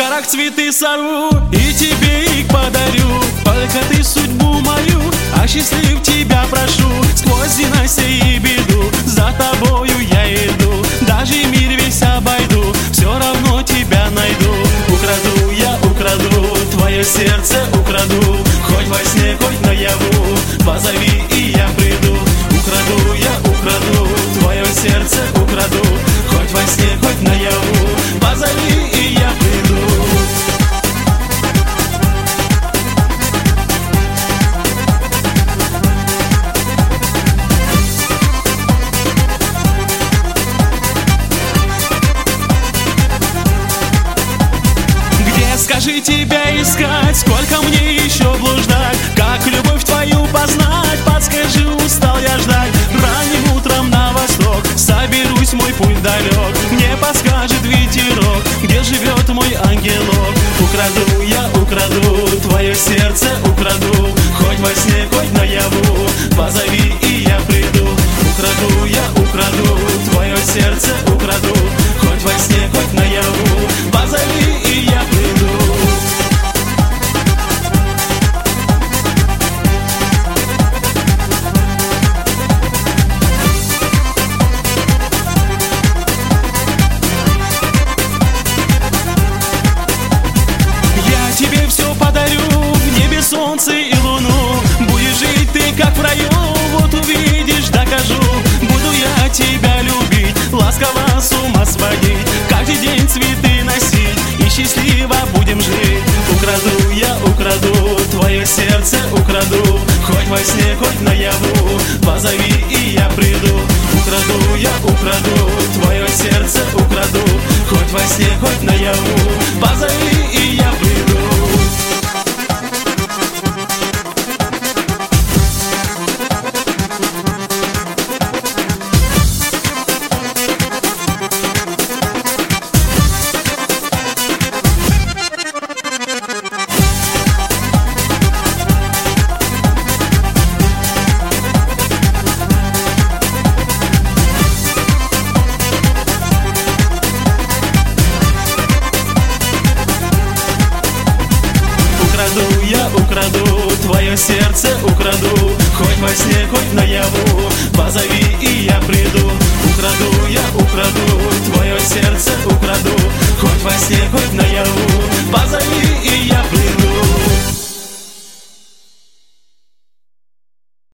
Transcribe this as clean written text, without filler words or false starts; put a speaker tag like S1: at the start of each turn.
S1: горах цветы сорву и тебе их подарю. Только ты судьбу мою, осчастлив тебя прошу. Сквозь ненастье и беду за тобою я иду. Даже мир весь обойду, все равно тебя найду. Украду я, украду твое сердце, украду. Хоть во сне, хоть наяву, позови и я приду. Украду я, украду твое сердце, украду. Хоть во сне, хоть наяву, позови и я приду. Скажи, тебя искать, сколько мне еще блуждать? Как любовь твою познать? Подскажи, устал я ждать. Ранним утром на восток соберусь, мой путь далек. Мне подскажет ветерок, где живет мой ангелок. Украду я, украду твое сердце, украду. Хоть во сне, хоть наяву, позови и я приду. Украду я, украду твое сердце, украду. Хоть во сне, хоть наяву, позови и я приду. Тебе все подарю, в небе солнце и луну. Будешь жить ты как в раю, вот увидишь, докажу. Буду я тебя любить, ласково с ума сводить, каждый день цветы носить и счастливо будем жить. Украду я, украду твое сердце, украду. Хоть во сне, хоть наяву, позови и я приду. Украду я, украду твое сердце, украду. Хоть во сне, хоть наяву, позови и я приду. Украду я, украду твое сердце, украду. Хоть во сне, хоть наяву, позови и я приду. Украду я, украду твое сердце, украду. Хоть во сне, хоть наяву,